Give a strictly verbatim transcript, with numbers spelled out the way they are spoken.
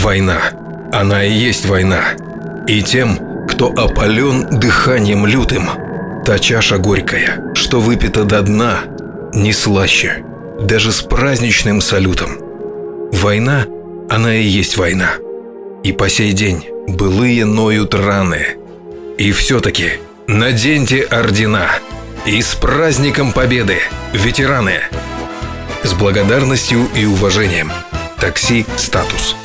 Война. Она и есть война. И тем, кто опален дыханием лютым, та чаша горькая, что выпита до дна, не слаще, даже с праздничным салютом. Война, она и есть война. И по сей день былые ноют раны. И все-таки наденьте ордена. И с праздником Победы, ветераны! С благодарностью и уважением. Такси «Статус».